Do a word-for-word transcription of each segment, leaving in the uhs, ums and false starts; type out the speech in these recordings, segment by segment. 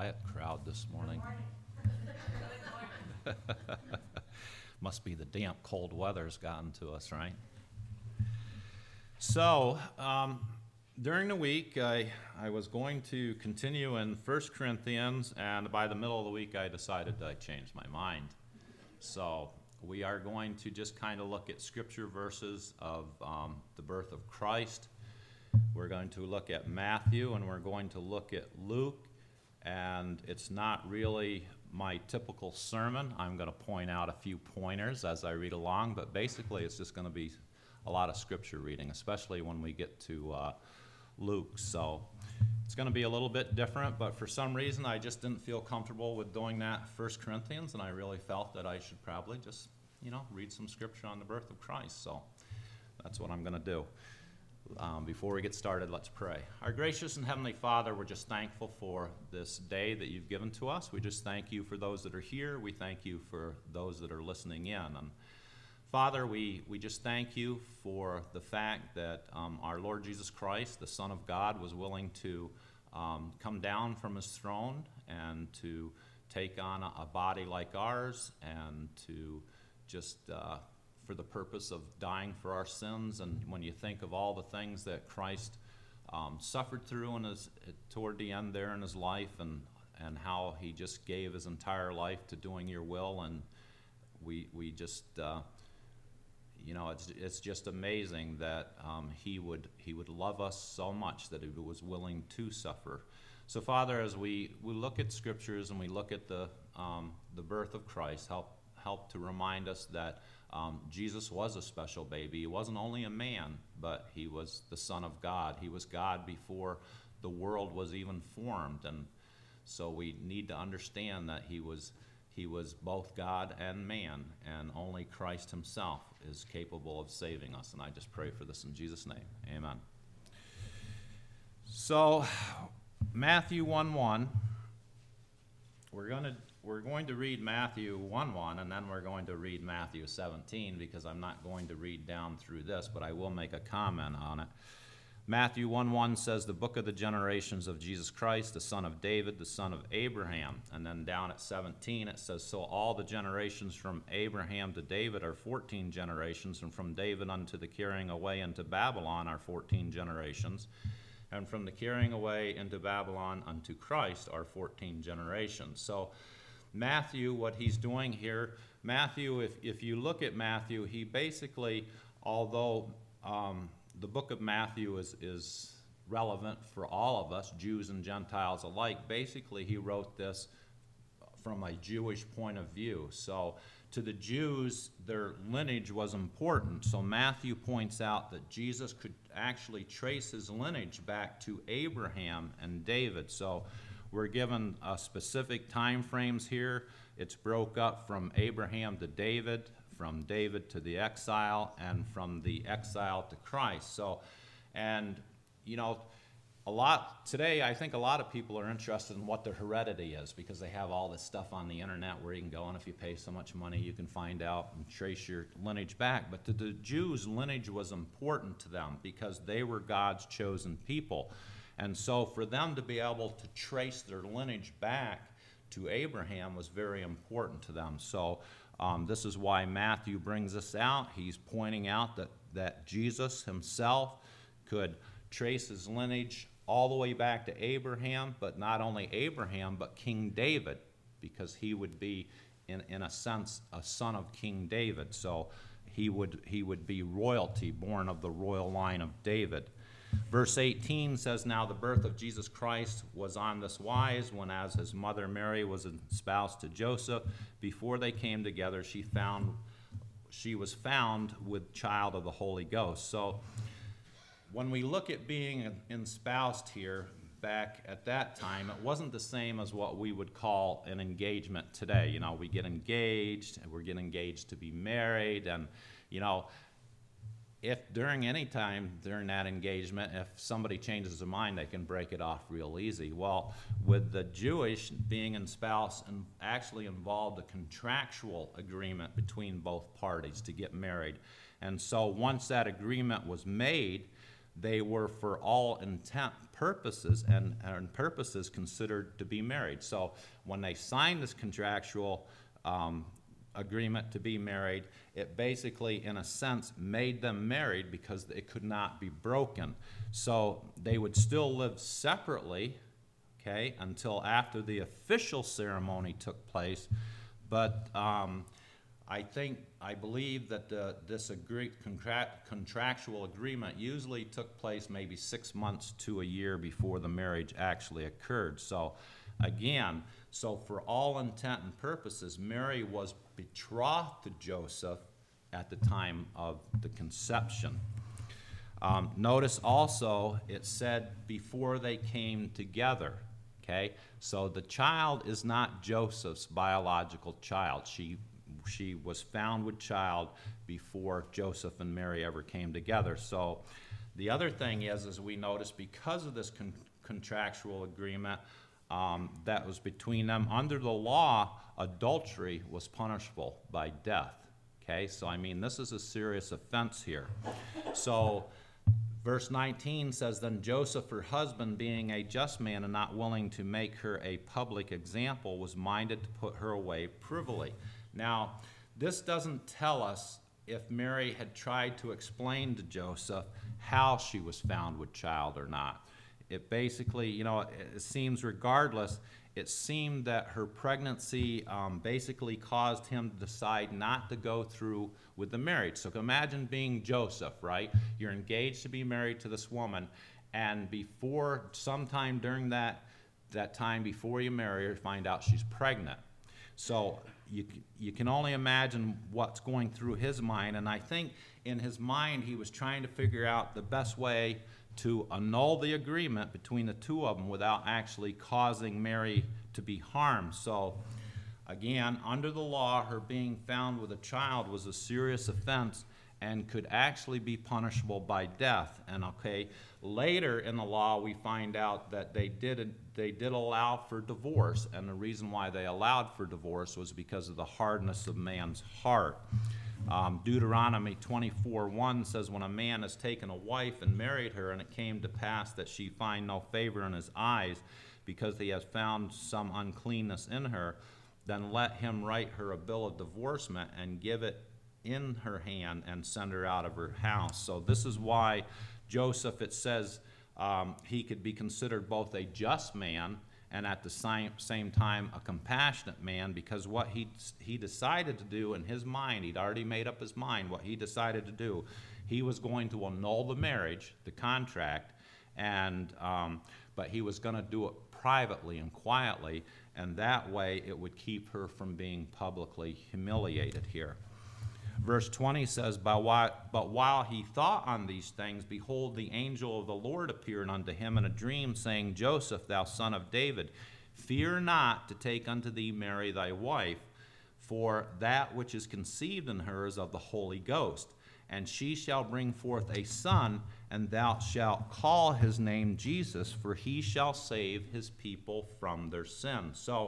quiet crowd this morning. Must be the damp, cold weather's gotten to us, right? So, um, during the week, I, I was going to continue in First Corinthians, and by the middle of the week, I decided that I changed my mind. So, we are going to just kind of look at scripture verses of um, the birth of Christ. We're going to look at Matthew, and we're going to look at Luke, and it's not really my typical sermon. I'm going to point out a few pointers as I read along, but basically it's just going to be a lot of scripture reading, especially when we get to uh, Luke. So it's going to be a little bit different, but for some reason I just didn't feel comfortable with doing that First Corinthians, and I really felt that I should probably just, you know, read some scripture on the birth of Christ. So that's what I'm going to do. Um, before we get started, let's pray. Our gracious and heavenly Father, we're just thankful for this day that you've given to us. We just thank you for those that are here. We thank you for those that are listening in. And Father, we, we just thank you for the fact that um, our Lord Jesus Christ, the Son of God, was willing to um, come down from his throne and to take on a, a body like ours and to just uh, for the purpose of dying for our sins. And when you think of all the things that Christ um, suffered through in his, toward the end there in his life, and, and how he just gave his entire life to doing your will, and we we just uh, you know it's it's just amazing that um, he would he would love us so much that he was willing to suffer. So Father, as we, we look at scriptures and we look at the um, the birth of Christ, help help to remind us that Um, Jesus was a special baby. He wasn't only a man, but he was the Son of God. He was God before the world was even formed. And so we need to understand that he was he was both God and man, and only Christ himself is capable of saving us. And I just pray for this in Jesus' name. Amen. So Matthew one one, we're going to We're going to read Matthew one one, and then we're going to read Matthew seventeen, because I'm not going to read down through this, but I will make a comment on it. Matthew one one says, the book of the generations of Jesus Christ, the son of David, the son of Abraham. And then down at seventeen it says, so all the generations from Abraham to David are fourteen generations, and from David unto the carrying away into Babylon are fourteen generations. And from the carrying away into Babylon unto Christ are fourteen generations. So Matthew, what he's doing here, Matthew, if, if you look at Matthew, he basically, although um, the book of Matthew is, is relevant for all of us, Jews and Gentiles alike, basically he wrote this from a Jewish point of view. So to the Jews, their lineage was important. So Matthew points out that Jesus could actually trace his lineage back to Abraham and David. So we're given uh, specific time frames here. It's broke up from Abraham to David, from David to the exile, and from the exile to Christ. So, and, you know, a lot, today I think a lot of people are interested in what their heredity is, because they have all this stuff on the internet where you can go, and if you pay so much money, you can find out and trace your lineage back. But to the Jews, lineage was important to them because they were God's chosen people. And so for them to be able to trace their lineage back to Abraham was very important to them. So um, this is why Matthew brings this out. He's pointing out that, that Jesus himself could trace his lineage all the way back to Abraham, but not only Abraham, but King David, because he would be, in, in a sense, a son of King David. So he would, he would be royalty, born of the royal line of David. Verse eighteen says, now the birth of Jesus Christ was on this wise, when as his mother Mary was espoused to Joseph, before they came together, she found she was found with child of the Holy Ghost. So when we look at being espoused here, back at that time, it wasn't the same as what we would call an engagement today. You know, we get engaged, and we're getting engaged to be married, and, you know, if during any time during that engagement, if somebody changes their mind, they can break it off real easy. Well, with the Jewish, being espoused and actually involved a contractual agreement between both parties to get married. And so once that agreement was made, they were for all intent purposes, and, and purposes considered to be married. So when they signed this contractual um, agreement to be married, it basically, in a sense, made them married because it could not be broken. So they would still live separately, okay, until after the official ceremony took place. But um, I think, I believe that the, this agree, contract, contractual agreement usually took place maybe six months to a year before the marriage actually occurred. So again, so for all intent and purposes, Mary was betrothed to Joseph at the time of the conception. Um, notice also it said before they came together. Okay, so the child is not Joseph's biological child. She she was found with child before Joseph and Mary ever came together. So the other thing is, as we notice, because of this con- contractual agreement um, that was between them, under the law, adultery was punishable by death. Okay, so I mean, this is a serious offense here. So verse nineteen says, then Joseph, her husband, being a just man and not willing to make her a public example, was minded to put her away privily. Now, this doesn't tell us if Mary had tried to explain to Joseph how she was found with child or not. It basically, you know, it, it seems regardless, it seemed that her pregnancy um, basically caused him to decide not to go through with the marriage. So imagine being Joseph, right? You're engaged to be married to this woman, and before, sometime during that, that time before you marry her, find out she's pregnant. So you, you can only imagine what's going through his mind, and I think in his mind he was trying to figure out the best way to annul the agreement between the two of them without actually causing Mary to be harmed. So again, under the law, her being found with a child was a serious offense and could actually be punishable by death. And okay, later in the law we find out that they did they did allow for divorce, and the reason why they allowed for divorce was because of the hardness of man's heart. Um, Deuteronomy twenty-four one says, when a man has taken a wife and married her, and it came to pass that she find no favor in his eyes, because he has found some uncleanness in her, then let him write her a bill of divorcement and give it in her hand and send her out of her house. So this is why Joseph, it says, um, he could be considered both a just man and at the same, same time a compassionate man, because what he, he decided to do in his mind, he'd already made up his mind what he decided to do. He was going to annul the marriage, the contract, and um, but he was going to do it privately and quietly, and that way it would keep her from being publicly humiliated here. Verse twenty says, But while he thought on these things, behold, the angel of the Lord appeared unto him in a dream, saying, Joseph, thou son of David, fear not to take unto thee Mary thy wife, for that which is conceived in her is of the Holy Ghost. And she shall bring forth a son, and thou shalt call his name Jesus, for he shall save his people from their sins. So,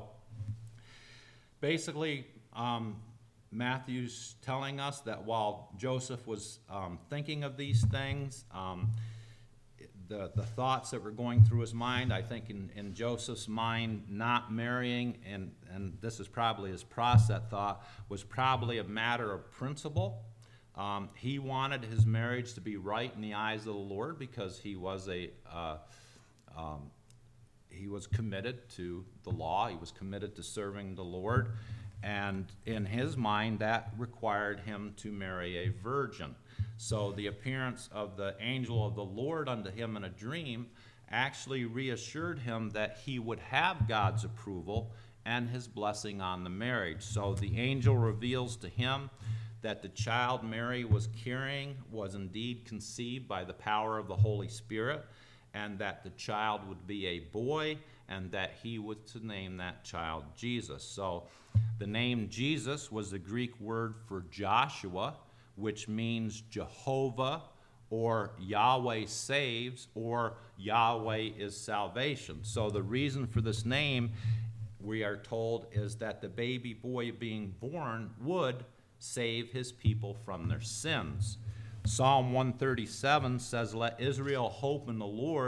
basically, um, Matthew's telling us that while Joseph was um, thinking of these things, um, the, the thoughts that were going through his mind, I think in, in Joseph's mind, not marrying, and, and this is probably his process thought, was probably a matter of principle. Um, he wanted his marriage to be right in the eyes of the Lord because he was a uh, um, he was committed to the law. He was committed to serving the Lord. And in his mind, that required him to marry a virgin. So the appearance of the angel of the Lord unto him in a dream actually reassured him that he would have God's approval and his blessing on the marriage. So the angel reveals to him that the child Mary was carrying was indeed conceived by the power of the Holy Spirit, and that the child would be a boy, and that he was to name that child Jesus. So the name Jesus was the Greek word for Joshua, which means Jehovah, or Yahweh saves, or Yahweh is salvation. So the reason for this name, we are told, is that the baby boy being born would save his people from their sins. Psalm one thirty-seven says, Let Israel hope in the Lord,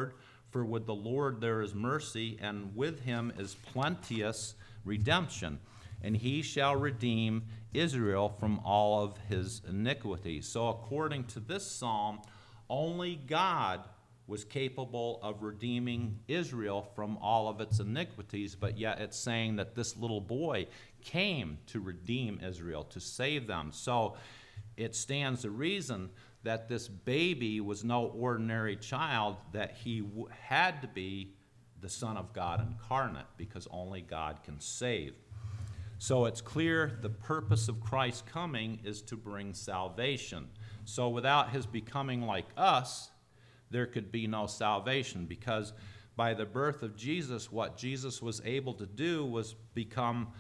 For with the Lord there is mercy, and with him is plenteous redemption. And he shall redeem Israel from all of his iniquities. So according to this psalm, only God was capable of redeeming Israel from all of its iniquities, but yet it's saying that this little boy came to redeem Israel, to save them. So it stands to reason that this baby was no ordinary child, that he w- had to be the Son of God incarnate, because only God can save. So it's clear the purpose of Christ's coming is to bring salvation. So without his becoming like us, there could be no salvation, because by the birth of Jesus, what Jesus was able to do was become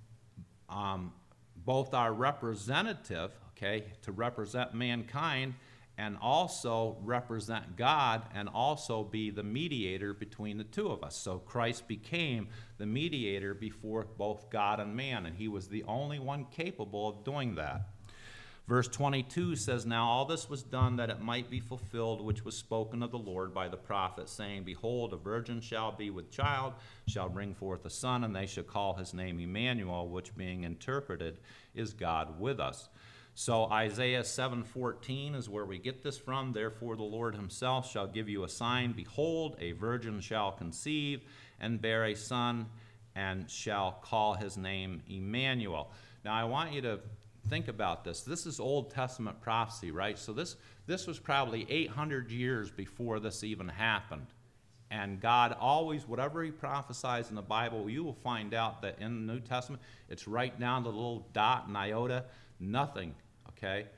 um, both our representative, okay, to represent mankind, and also represent God, and also be the mediator between the two of us. So Christ became the mediator before both God and man, and he was the only one capable of doing that. Verse twenty-two says, Now all this was done that it might be fulfilled, which was spoken of the Lord by the prophet, saying, Behold, a virgin shall be with child, shall bring forth a son, and they shall call his name Emmanuel, which being interpreted is God with us. So Isaiah seven fourteen is where we get this from. Therefore the Lord himself shall give you a sign. Behold, a virgin shall conceive and bear a son, and shall call his name Emmanuel. Now I want you to think about this. This is Old Testament prophecy, right? So this, this was probably eight hundred years before this even happened. And God always, whatever he prophesies in the Bible, you will find out that in the New Testament, it's right down to the little dot and iota, nothing. Okay,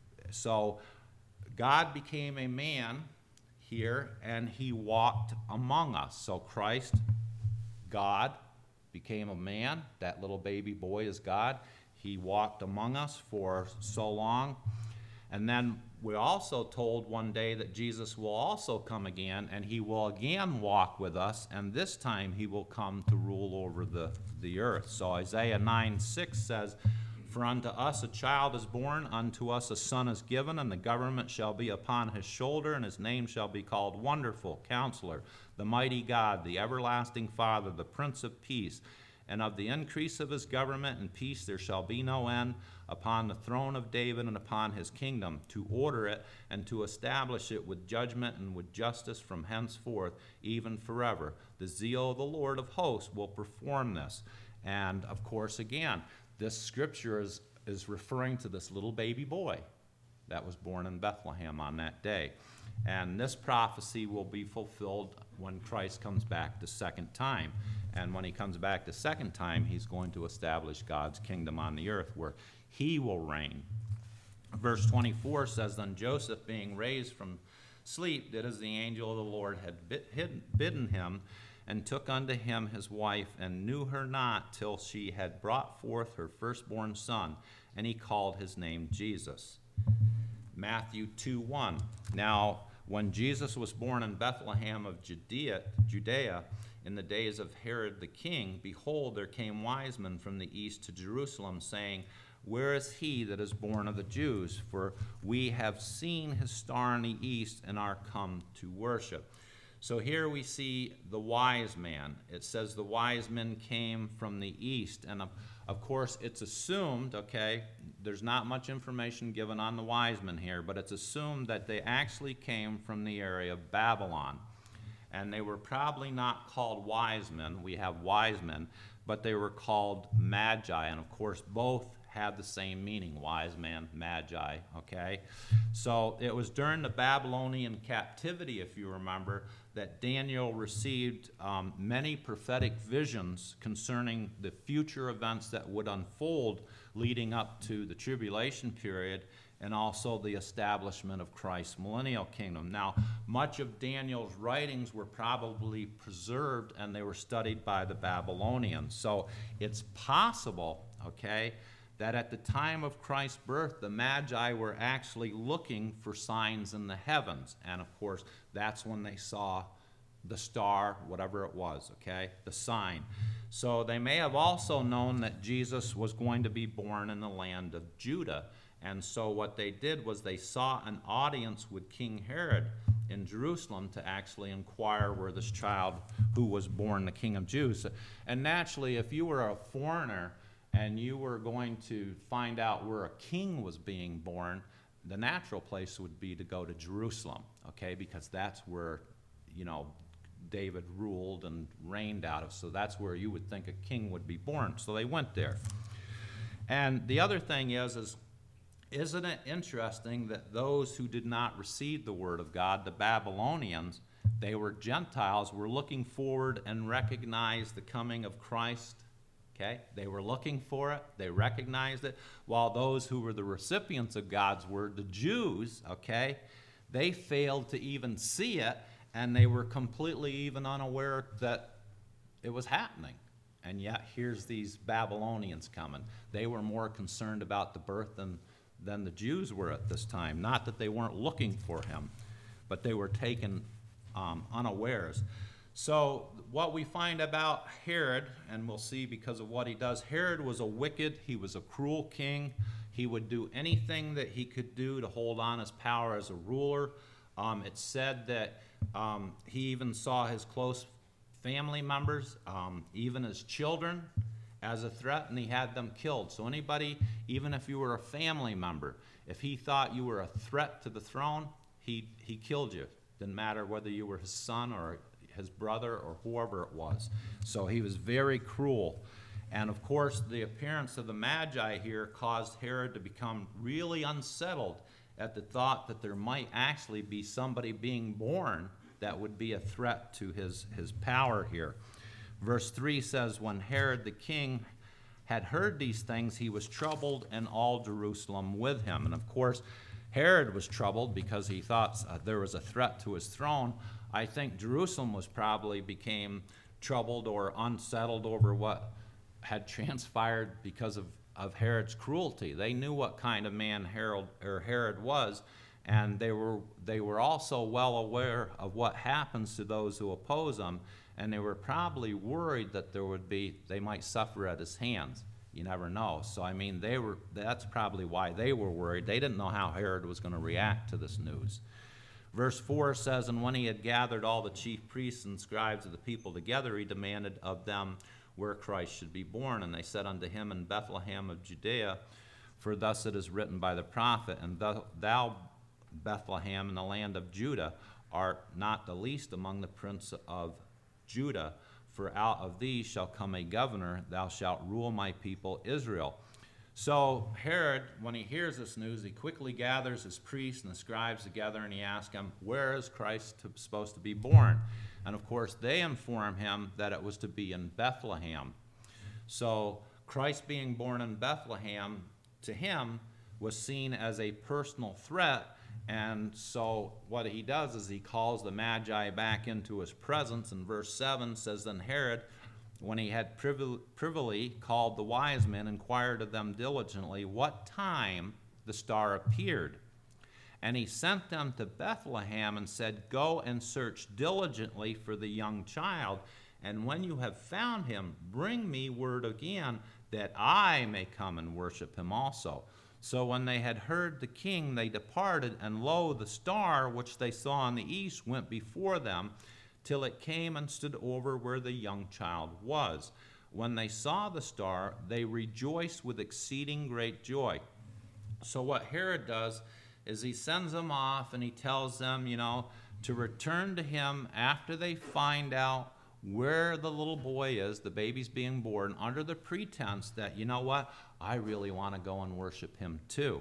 so God became a man here, and he walked among us. So Christ, God, became a man. That little baby boy is God. He walked among us for so long. And then we're also told one day that Jesus will also come again, and he will again walk with us, and this time he will come to rule over the, the earth. So Isaiah nine six says, For unto us a child is born, unto us a son is given, and the government shall be upon his shoulder, and his name shall be called Wonderful, Counselor, the Mighty God, the Everlasting Father, the Prince of Peace. And of the increase of his government and peace there shall be no end, upon the throne of David and upon his kingdom, to order it and to establish it with judgment and with justice from henceforth, even forever. The zeal of the Lord of hosts will perform this. And of course, again, this scripture is, is referring to this little baby boy that was born in Bethlehem on that day. And this prophecy will be fulfilled when Christ comes back the second time. And when he comes back the second time, he's going to establish God's kingdom on the earth, where he will reign. Verse twenty-four says, Then Joseph, being raised from sleep, did as the angel of the Lord had bidden him, and took unto him his wife, and knew her not till she had brought forth her firstborn son, and he called his name Jesus. Matthew two one. Now, when Jesus was born in Bethlehem of Judea, Judea, in the days of Herod the king, behold, there came wise men from the east to Jerusalem, saying, Where is he that is born of the Jews? For we have seen his star in the east, and are come to worship. So here we see the wise man. It says the wise men came from the east. And of, of course, it's assumed, okay, there's not much information given on the wise men here, but it's assumed that they actually came from the area of Babylon. And they were probably not called wise men. We have wise men, but they were called magi. And of course, both had the same meaning, wise man, magi, okay? So it was during the Babylonian captivity, if you remember, that Daniel received um, many prophetic visions concerning the future events that would unfold leading up to the tribulation period, and also the establishment of Christ's millennial kingdom. Now, much of Daniel's writings were probably preserved, and they were studied by the Babylonians. So it's possible, okay, that at the time of Christ's birth, the Magi were actually looking for signs in the heavens. And of course, that's when they saw the star, whatever it was, okay, the sign. So they may have also known that Jesus was going to be born in the land of Judah. And so what they did was they saw an audience with King Herod, in Jerusalem to actually inquire where this child who was born the King of Jews. And naturally, if you were a foreigner and you were going to find out where a king was being born, the natural place would be to go to Jerusalem, okay, because that's where, you know, David ruled and reigned out of. So that's where you would think a king would be born. So they went there. And the other thing is, is isn't it interesting that those who did not receive the word of God, the Babylonians, they were Gentiles, were looking forward and recognized the coming of Christ. Okay? They were looking for it. They recognized it. While those who were the recipients of God's word, the Jews, okay, they failed to even see it, and they were completely even unaware that it was happening. And yet, here's these Babylonians coming. They were more concerned about the birth than, than the Jews were at this time. Not that they weren't looking for him, but they were taken um, unawares. So what we find about Herod, and we'll see because of what he does, Herod was a wicked, he was a cruel king. He would do anything that he could do to hold on his power as a ruler. Um, it's said that um, he even saw his close family members, um, even his children, as a threat, and he had them killed. So anybody, even if you were a family member, if he thought you were a threat to the throne, he, he killed you. Didn't matter whether you were his son or his brother or whoever it was. So he was very cruel. And of course, the appearance of the Magi here caused Herod to become really unsettled at the thought that there might actually be somebody being born that would be a threat to his, his power here. Verse three says, when Herod the king had heard these things, he was troubled, and all Jerusalem with him. And of course, Herod was troubled because he thought uh, there was a threat to his throne. I think Jerusalem was probably became troubled or unsettled over what had transpired because of, of Herod's cruelty. They knew what kind of man Herod, or Herod was, and they were, they were also well aware of what happens to those who oppose him, and they were probably worried that there would be, they might suffer at his hands. You never know. So, I mean, they were, that's probably why they were worried. They didn't know how Herod was going to react to this news. Verse four says, and when he had gathered all the chief priests and scribes of the people together, he demanded of them where Christ should be born. And they said unto him, in Bethlehem of Judea, for thus it is written by the prophet, and thou, Bethlehem, in the land of Judah, art not the least among the prince of Judah, for out of thee shall come a governor, thou shalt rule my people Israel. So Herod, when he hears this news, he quickly gathers his priests and the scribes together, and he asks them, where is Christ to, supposed to be born? And of course, they inform him that it was to be in Bethlehem. So Christ being born in Bethlehem, to him, was seen as a personal threat. And so what he does is he calls the Magi back into his presence. And verse seven says, then Herod, when he had privily, privily called the wise men, inquired of them diligently what time the star appeared. And he sent them to Bethlehem and said, go and search diligently for the young child, and when you have found him, bring me word again, that I may come and worship him also. So when they had heard the king, they departed, and lo, the star which they saw in the east went before them, till it came and stood over where the young child was. When they saw the star, they rejoiced with exceeding great joy. So what Herod does is he sends them off, and he tells them, you know, to return to him after they find out where the little boy is, the baby's being born, under the pretense that, you know what, I really want to go and worship him too.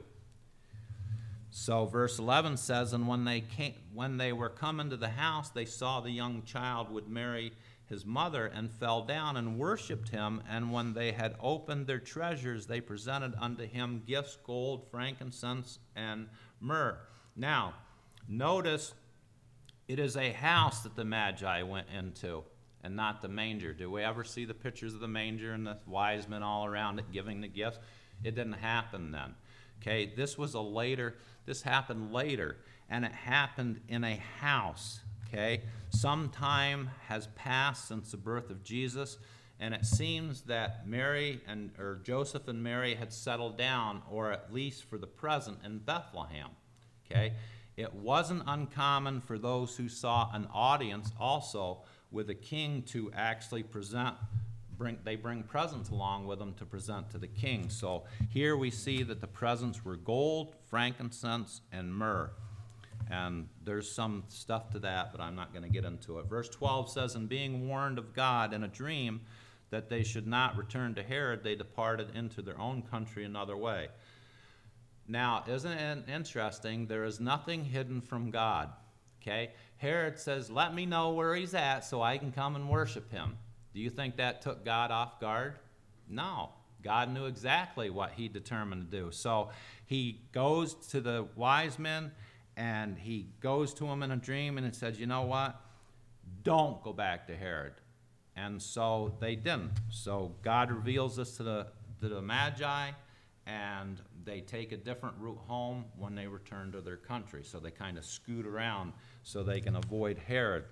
So verse eleven says, and when they came, when they were come into the house, they saw the young child with Mary his mother, and fell down and worshipped him. And when they had opened their treasures, they presented unto him gifts, gold, frankincense, and myrrh. Now, notice it is a house that the Magi went into, and not the manger. Do we ever see the pictures of the manger and the wise men all around it giving the gifts? It didn't happen then. Okay, this was a later, this happened later, and it happened in a house. Okay, some time has passed since the birth of Jesus, and it seems that Mary and or Joseph and Mary had settled down, or at least for the present, in Bethlehem. Okay, it wasn't uncommon for those who saw an audience also with a king to actually present, bring, they bring presents along with them to present to the king. So here we see that the presents were gold, frankincense, and myrrh. And there's some stuff to that, but I'm not going to get into it. Verse twelve says, and being warned of God in a dream that they should not return to Herod, they departed into their own country another way. Now, isn't it interesting? There is nothing hidden from God. Okay? Herod says, let me know where he's at so I can come and worship him. Do you think that took God off guard? No. God knew exactly what he determined to do. So he goes to the wise men, and he goes to them in a dream, and it says, you know what? Don't go back to Herod. And so they didn't. So God reveals this to the, to the Magi, and they take a different route home when they return to their country. So they kind of scoot around so they can avoid Herod.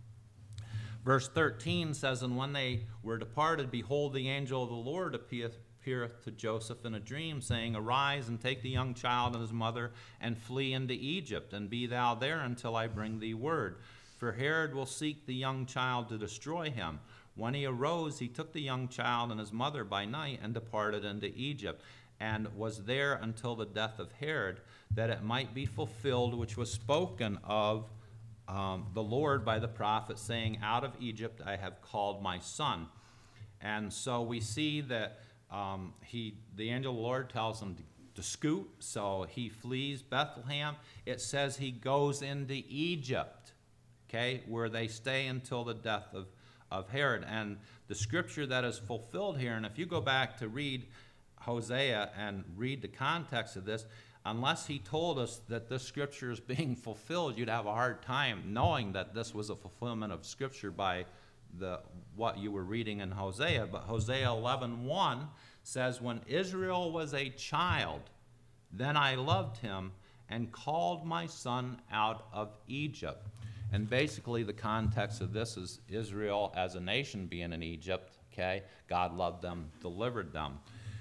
Verse thirteen says, and when they were departed, behold, the angel of the Lord appeareth appeareth to Joseph in a dream, saying, arise and take the young child and his mother and flee into Egypt, and be thou there until I bring thee word. For Herod will seek the young child to destroy him. When he arose, he took the young child and his mother by night and departed into Egypt, and was there until the death of Herod, that it might be fulfilled which was spoken of um, the Lord by the prophet, saying, out of Egypt I have called my son. And so we see that um, he, the angel of the Lord tells him to, to scoot, so he flees Bethlehem. It says he goes into Egypt, okay, where they stay until the death of, of Herod. And the scripture that is fulfilled here, and if you go back to read Hosea and read the context of this, unless he told us that this scripture is being fulfilled, you'd have a hard time knowing that this was a fulfillment of scripture by the what you were reading in Hosea. But Hosea eleven one says, when Israel was a child, then I loved him and called my son out of Egypt. And basically the context of this is Israel as a nation being in Egypt, okay? God loved them, delivered them.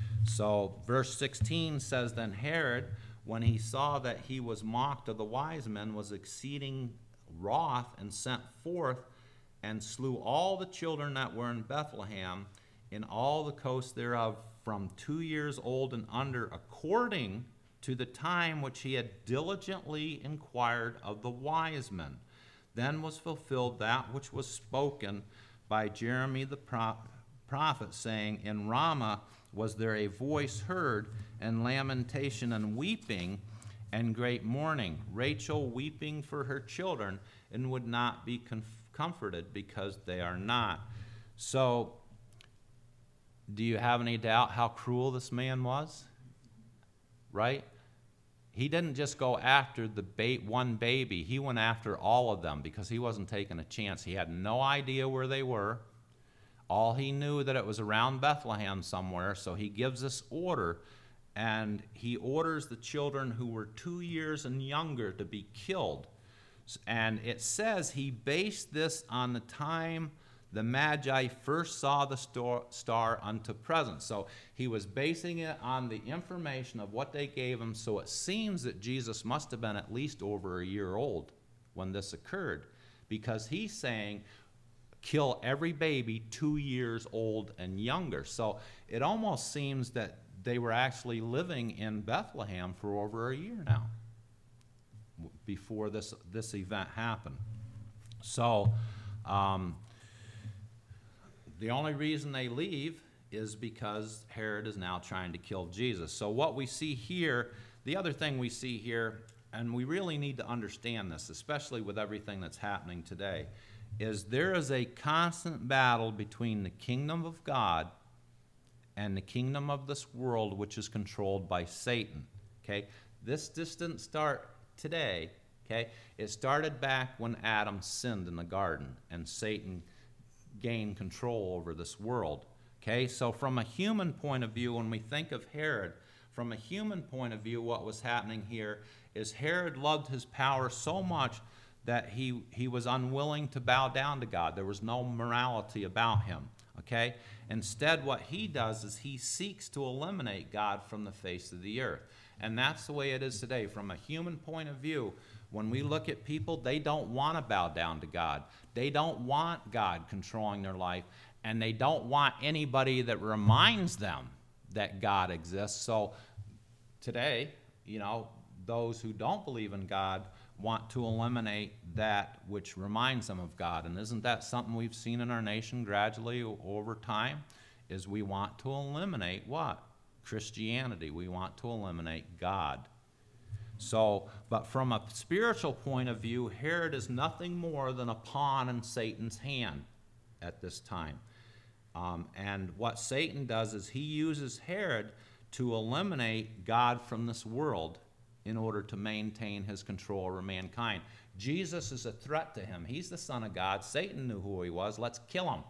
So verse sixteen says, then Herod, when he saw that he was mocked of the wise men, was exceeding wroth, and sent forth and slew all the children that were in Bethlehem in all the coast thereof, from two years old and under, according to the time which he had diligently inquired of the wise men. Then was fulfilled that which was spoken by Jeremy the prophet, saying, in Ramah was there a voice heard, and lamentation and weeping, and great mourning, Rachel weeping for her children, and would not be com- comforted because they are not. So, do you have any doubt how cruel this man was? Right? He didn't just go after the ba- one baby. He went after all of them because he wasn't taking a chance. He had no idea where they were. All he knew that it was around Bethlehem somewhere, so he gives this order, and he orders the children who were two years and younger to be killed. And it says he based this on the time the Magi first saw the star unto present. So he was basing it on the information of what they gave him, so it seems that Jesus must have been at least over a year old when this occurred, because he's saying, kill every baby two years old and younger. So it almost seems that they were actually living in Bethlehem for over a year now before this, this event happened. So um, the only reason they leave is because Herod is now trying to kill Jesus. So what we see here, the other thing we see here, and we really need to understand this, especially with everything that's happening today, is there is a constant battle between the kingdom of God and the kingdom of this world, which is controlled by Satan. Okay? This just didn't start today. Okay? It started back when Adam sinned in the garden and Satan gained control over this world. Okay? So from a human point of view, when we think of Herod, from a human point of view, what was happening here is Herod loved his power so much that he, he was unwilling to bow down to God. There was no morality about him, okay? Instead, what he does is he seeks to eliminate God from the face of the earth. And that's the way it is today. From a human point of view, when we look at people, they don't want to bow down to God. They don't want God controlling their life, and they don't want anybody that reminds them that God exists. So today, you know, those who don't believe in God want to eliminate that which reminds them of God. And isn't that something we've seen in our nation gradually over time? Is we want to eliminate what? Christianity. We want to eliminate God. So, but from a spiritual point of view, Herod is nothing more than a pawn in Satan's hand at this time. Um, and what Satan does is he uses Herod to eliminate God from this world in order to maintain his control over mankind. Jesus is a threat to him. He's the Son of God. Satan knew who he was. Let's kill him,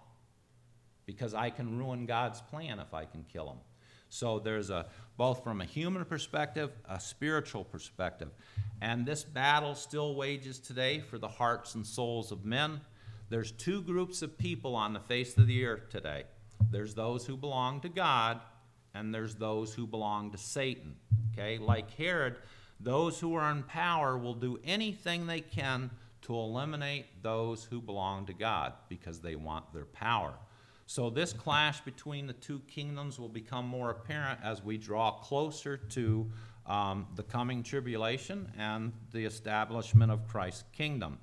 because I can ruin God's plan if I can kill him. So there's a, both from a human perspective, a spiritual perspective. And this battle still wages today for the hearts and souls of men. There's two groups of people on the face of the earth today. There's those who belong to God, and there's those who belong to Satan. Okay? Like Herod, those who are in power will do anything they can to eliminate those who belong to God because they want their power. So this clash between the two kingdoms will become more apparent as we draw closer to um, the coming tribulation and the establishment of Christ's kingdom.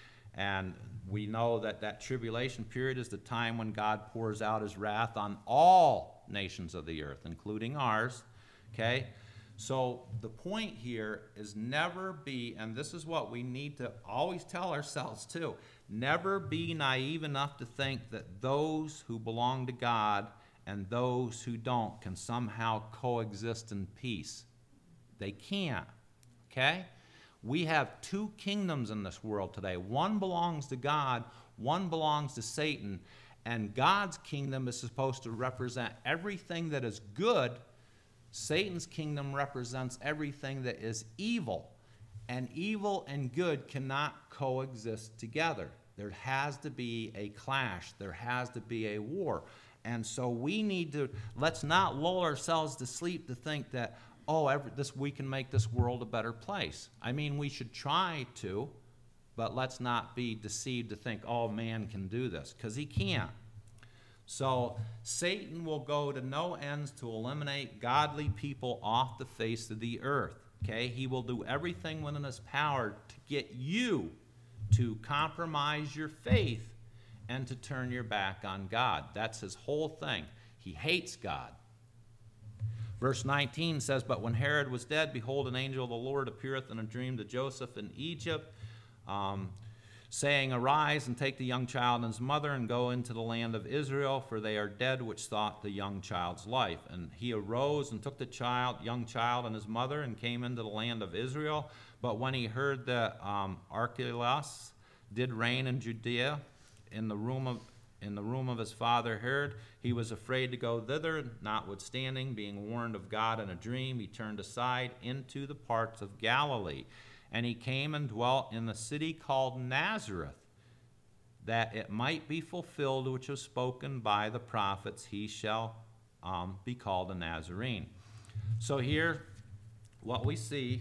And we know that that tribulation period is the time when God pours out his wrath on all nations of the earth, including ours. Okay? So the point here is never be, and this is what we need to always tell ourselves too, never be naive enough to think that those who belong to God and those who don't can somehow coexist in peace. They can't. Okay? We have two kingdoms in this world today. One belongs to God, one belongs to Satan, and God's kingdom is supposed to represent everything that is good. Satan's kingdom represents everything that is evil. And evil and good cannot coexist together. There has to be a clash. There has to be a war. And so we need to, let's not lull ourselves to sleep to think that, oh, every, this we can make this world a better place. I mean, we should try to, but let's not be deceived to think, oh, man can do this, because he can't. So Satan will go to no ends to eliminate godly people off the face of the earth. Okay? He will do everything within his power to get you to compromise your faith and to turn your back on God. That's his whole thing. He hates God. Verse nineteen says, "But when Herod was dead, behold, an angel of the Lord appeareth in a dream to Joseph in Egypt, um, saying, Arise and take the young child and his mother and go into the land of Israel, for they are dead which sought the young child's life. And he arose and took the child, young child and his mother and came into the land of Israel. But when he heard that um, Archelaus did reign in Judea in the room of in the room of his father Herod, he was afraid to go thither. Notwithstanding, being warned of God in a dream, he turned aside into the parts of Galilee. And he came and dwelt in the city called Nazareth, that it might be fulfilled which was spoken by the prophets, he shall um, be called a Nazarene." So here, what we see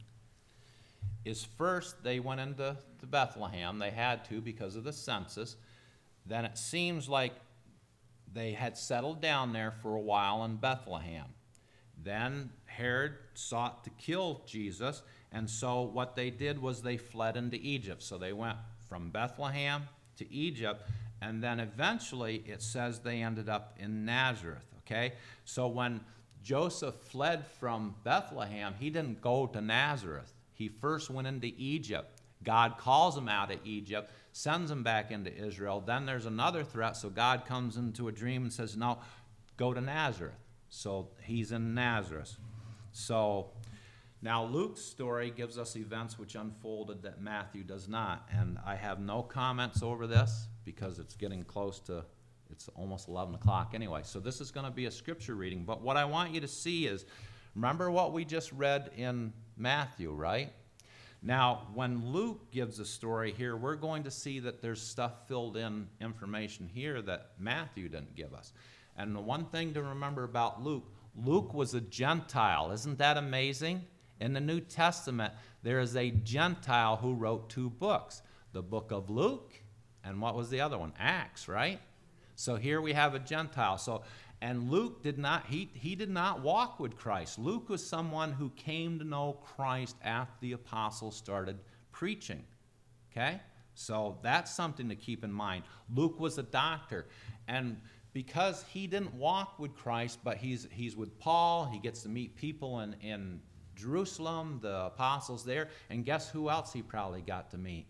is first they went into to Bethlehem. They had to because of the census. Then it seems like they had settled down there for a while in Bethlehem. Then Herod sought to kill Jesus, and so what they did was they fled into Egypt. So they went from Bethlehem to Egypt, and then eventually it says they ended up in Nazareth, okay? So when Joseph fled from Bethlehem, he didn't go to Nazareth. He first went into Egypt. God calls him out of Egypt, sends him back into Israel. Then there's another threat, so God comes into a dream and says, no, go to Nazareth. So he's in Nazareth. So now Luke's story gives us events which unfolded that Matthew does not. And I have no comments over this because it's getting close to, it's almost eleven o'clock anyway. So this is going to be a scripture reading. But what I want you to see is, remember what we just read in Matthew, right? Now, when Luke gives a story here, we're going to see that there's stuff filled in information here that Matthew didn't give us. And the one thing to remember about Luke, Luke was a Gentile. Isn't that amazing? In the New Testament, there is a Gentile who wrote two books, the book of Luke, and what was the other one? Acts, right? So here we have a Gentile. So, and Luke did not, he, he did not walk with Christ. Luke was someone who came to know Christ after the apostles started preaching, okay? So that's something to keep in mind. Luke was a doctor, and because he didn't walk with Christ, but he's, he's with Paul, he gets to meet people in, in Jerusalem, the apostles there, and guess who else he probably got to meet?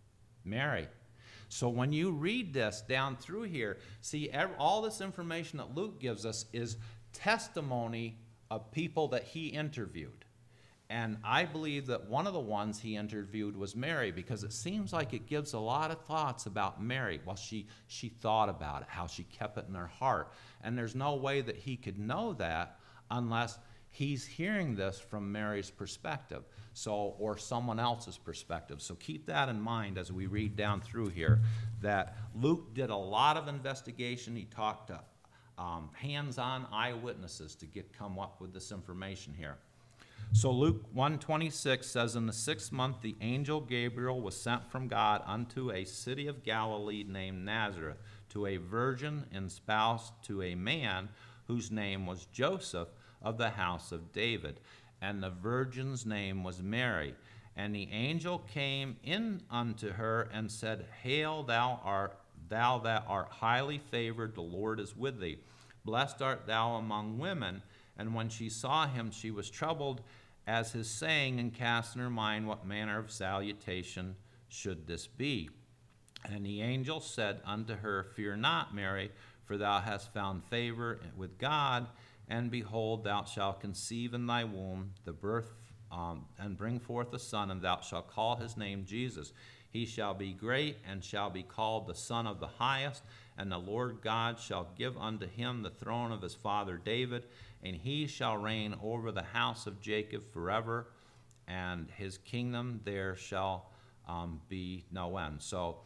Mary. So when you read this down through here, see, every, all this information that Luke gives us is testimony of people that he interviewed. And I believe that one of the ones he interviewed was Mary, because it seems like it gives a lot of thoughts about Mary. Well, she, she thought about it, how she kept it in her heart. And there's no way that he could know that unless he's hearing this from Mary's perspective, so, or someone else's perspective. So keep that in mind as we read down through here, that Luke did a lot of investigation. He talked to um, hands-on eyewitnesses to get come up with this information here. So Luke one twenty-six says, in the sixth month the angel Gabriel was sent from God unto a city of Galilee named Nazareth, to a virgin espoused to a man whose name was Joseph, of the house of David. And the virgin's name was Mary. And the angel came in unto her and said, Hail, thou art thou that art highly favored, the Lord is with thee. Blessed art thou among women. And when she saw him, she was troubled as his saying, and cast in her mind what manner of salutation should this be. And the angel said unto her, Fear not, Mary, for thou hast found favor with God. And behold, thou shalt conceive in thy womb the birth, um, and bring forth a son, and thou shalt call his name Jesus. He shall be great, and shall be called the Son of the Highest. And the Lord God shall give unto him the throne of his father David, and he shall reign over the house of Jacob forever, and his kingdom there shall um, be no end. So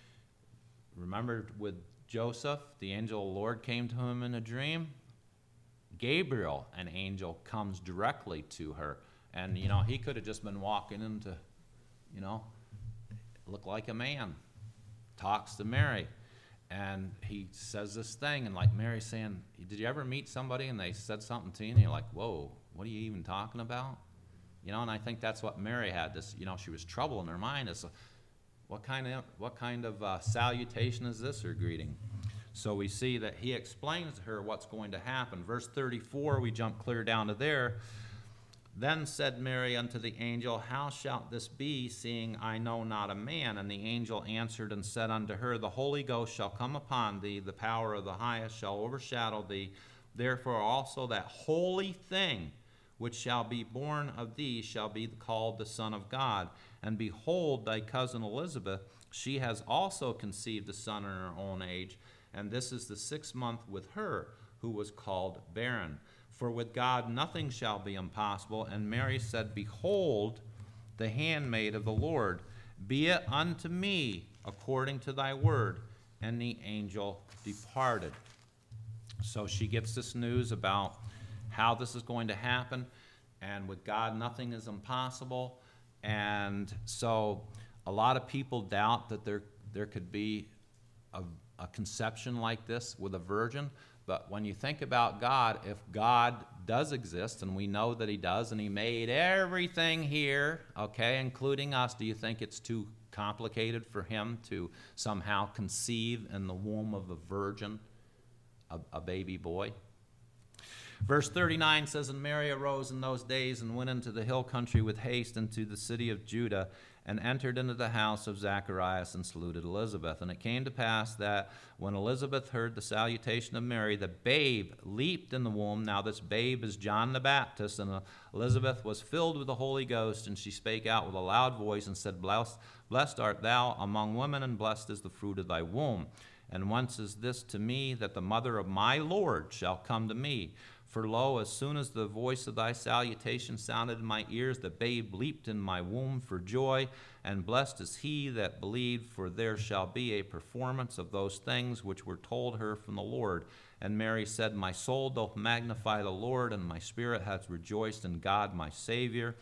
remember with Joseph, the angel of the Lord came to him in a dream. Gabriel, an angel, comes directly to her. And, you know, he could have just been walking into, you know, look like a man, talks to Mary. And he says this thing, and like Mary's saying, did you ever meet somebody and they said something to you and you're like, whoa, what are you even talking about? You know, and I think that's what Mary had. This, you know, she was troubled in her mind. It's, what kind of, what kind of uh, salutation is this, or greeting? So we see that he explains to her what's going to happen. Verse thirty-four, we jump clear down to there. Then said Mary unto the angel, How shalt this be, seeing I know not a man? And the angel answered and said unto her, The Holy Ghost shall come upon thee, the power of the highest shall overshadow thee. Therefore also that holy thing which shall be born of thee shall be called the Son of God. And behold, thy cousin Elizabeth, she has also conceived a son in her own age, and this is the sixth month with her, who was called barren. For with God nothing shall be impossible. And Mary said, Behold, the handmaid of the Lord, be it unto me according to thy word. And the angel departed. So she gets this news about how this is going to happen. And with God, nothing is impossible. And so a lot of people doubt that there, there could be a a conception like this with a virgin. But when you think about God, if God does exist, and we know that he does, and he made everything here, okay, including us, do you think it's too complicated for him to somehow conceive in the womb of a virgin a, a baby boy? Verse thirty-nine says, And Mary arose in those days and went into the hill country with haste into the city of Judah, and entered into the house of Zacharias and saluted Elizabeth. And it came to pass that when Elizabeth heard the salutation of Mary, the babe leaped in the womb. Now this babe is John the Baptist. And Elizabeth was filled with the Holy Ghost, and she spake out with a loud voice and said, Blessed, blessed art thou among women, and blessed is the fruit of thy womb. And whence is this to me, that the mother of my Lord shall come to me? For lo, as soon as the voice of thy salutation sounded in my ears, the babe leaped in my womb for joy. And blessed is he that believed, for there shall be a performance of those things which were told her from the Lord. And Mary said, My soul doth magnify the Lord, and my spirit hath rejoiced in God my Savior,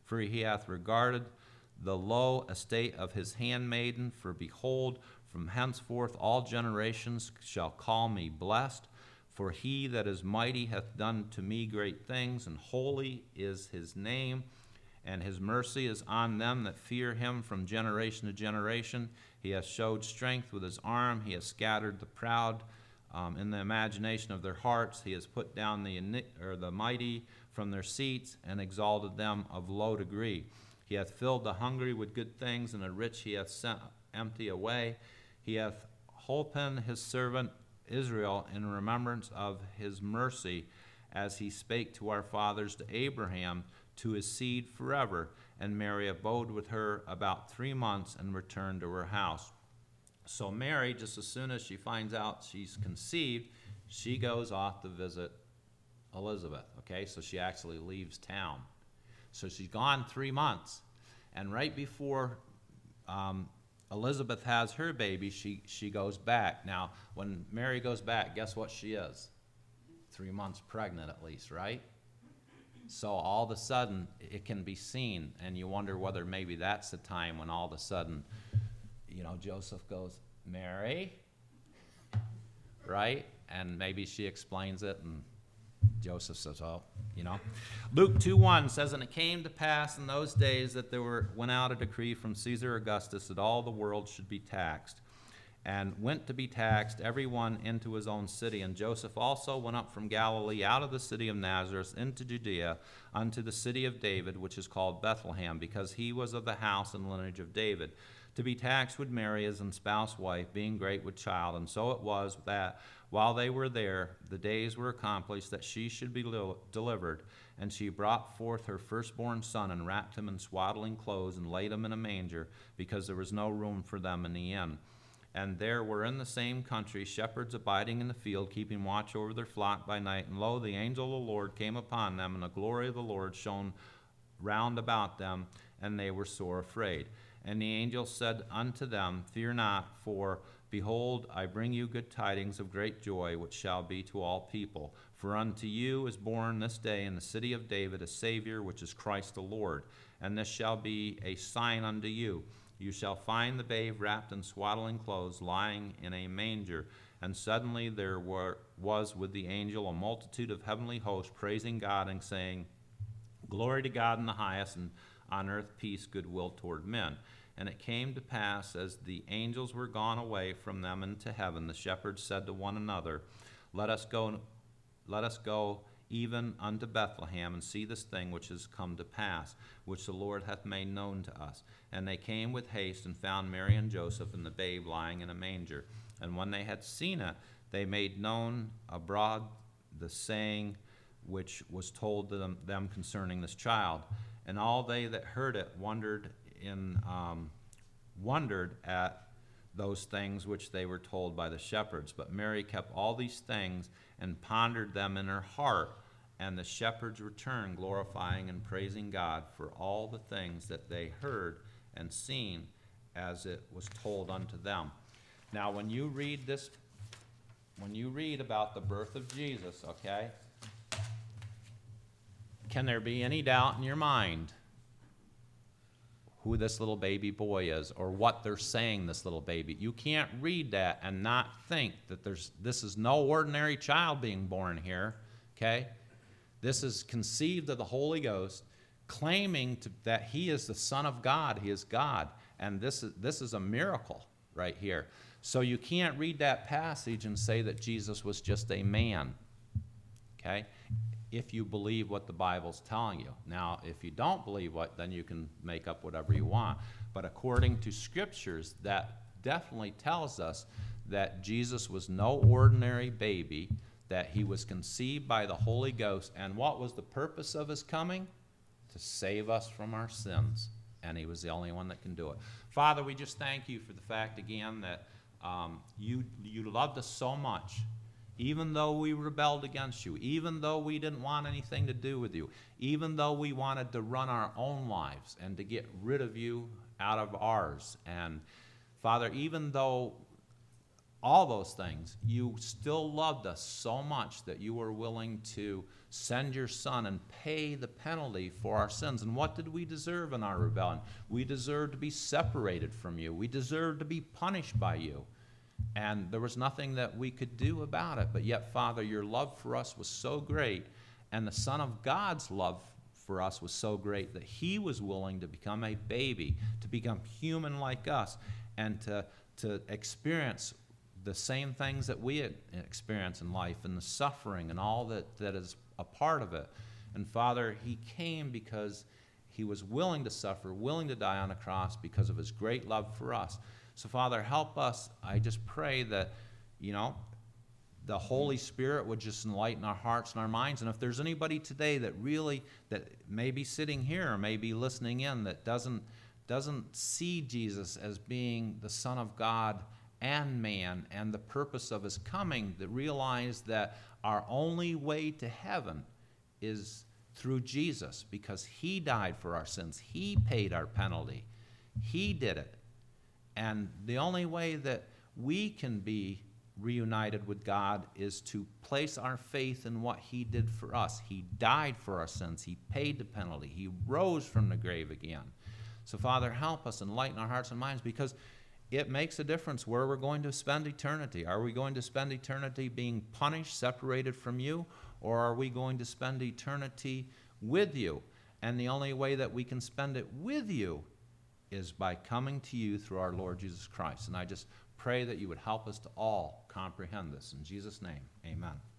For he hath regarded the low estate of his handmaiden. For behold, from henceforth all generations shall call me blessed. For he that is mighty hath done to me great things, and holy is his name. And his mercy is on them that fear him from generation to generation. He hath showed strength with his arm. He hath scattered the proud um, in the imagination of their hearts. He has put down the, or the mighty from their seats, and exalted them of low degree. He hath filled the hungry with good things, and the rich he hath sent empty away. He hath holpen his servant Israel in remembrance of his mercy, as he spake to our fathers, to Abraham, to his seed forever. And Mary abode with her about three months and returned to her house. So Mary, just as soon as she finds out she's conceived, she goes off to visit Elizabeth. Okay, so she actually leaves town. So she's gone three months. And right before um, Elizabeth has her baby, she, she goes back. Now, when Mary goes back, guess what she is? Three months pregnant at least, right? So all of a sudden, it can be seen, and you wonder whether maybe that's the time when all of a sudden, you know, Joseph goes, Mary, right? And maybe she explains it, and Joseph says, oh, you know. Luke two one says, and it came to pass in those days that there were, went out a decree from Caesar Augustus that all the world should be taxed. And went to be taxed, every one into his own city. And Joseph also went up from Galilee out of the city of Nazareth into Judea unto the city of David, which is called Bethlehem, because he was of the house and lineage of David, to be taxed with Mary his espoused wife, being great with child. And so it was that while they were there, the days were accomplished that she should be delivered. And she brought forth her firstborn son, and wrapped him in swaddling clothes, and laid him in a manger, because there was no room for them in the inn. And there were in the same country shepherds abiding in the field, keeping watch over their flock by night. And lo, the angel of the Lord came upon them, and the glory of the Lord shone round about them, and they were sore afraid. And the angel said unto them, Fear not, for behold, I bring you good tidings of great joy, which shall be to all people. For unto you is born this day in the city of David a Savior, which is Christ the Lord. And this shall be a sign unto you. You shall find the babe wrapped in swaddling clothes, lying in a manger. And suddenly there were, was with the angel a multitude of heavenly hosts, praising God and saying, Glory to God in the highest, and on earth peace, goodwill toward men. And it came to pass, as the angels were gone away from them into heaven, the shepherds said to one another, Let us go, let us go even unto Bethlehem, and see this thing which is come to pass, which the Lord hath made known to us. And they came with haste, and found Mary and Joseph, and the babe lying in a manger. And when they had seen it, they made known abroad the saying which was told to them, them concerning this child. And all they that heard it wondered in um, wondered at those things which they were told by the shepherds. But Mary kept all these things, and pondered them in her heart. And the shepherds returned, glorifying and praising God for all the things that they heard and seen, as it was told unto them. Now, when you read this, when you read about the birth of Jesus, okay, can there be any doubt in your mind who this little baby boy is, or what they're saying this little baby? You can't read that and not think that there's this is no ordinary child being born here, okay? This is conceived of the Holy Ghost, claiming to, that he is the Son of God, he is God, and this is, this is a miracle right here. So you can't read that passage and say that Jesus was just a man, okay? If you believe what the Bible's telling you. Now, if you don't believe what, then you can make up whatever you want. But according to Scriptures, that definitely tells us that Jesus was no ordinary baby, that he was conceived by the Holy Ghost. And what was the purpose of his coming? To save us from our sins. And he was the only one that can do it. Father, we just thank you for the fact again that um, you, you loved us so much. Even though we rebelled against you, even though we didn't want anything to do with you, even though we wanted to run our own lives and to get rid of you out of ours. And Father, even though all those things, you still loved us so much that you were willing to send your Son and pay the penalty for our sins. And what did we deserve in our rebellion? We deserved to be separated from you. We deserved to be punished by you. And there was nothing that we could do about it. But yet, Father, your love for us was so great, and the Son of God's love for us was so great that he was willing to become a baby, to become human like us, and to, to experience the same things that we experience in life, and the suffering and all that, that is a part of it. And Father, he came because he was willing to suffer, willing to die on a cross because of his great love for us. So Father, help us. I just pray that, you know, the Holy Spirit would just enlighten our hearts and our minds. And if there's anybody today that really, that may be sitting here or may be listening in, that doesn't, doesn't see Jesus as being the Son of God and man and the purpose of his coming, that realize that our only way to heaven is through Jesus, because he died for our sins. He paid our penalty. He did it. And the only way that we can be reunited with God is to place our faith in what he did for us. He died for our sins. He paid the penalty. He rose from the grave again. So Father, help us, enlighten our hearts and minds, because it makes a difference where we're going to spend eternity. Are we going to spend eternity being punished, separated from you, or are we going to spend eternity with you? And the only way that we can spend it with you is by coming to you through our Lord Jesus Christ. And I just pray that you would help us to all comprehend this. In Jesus' name, amen.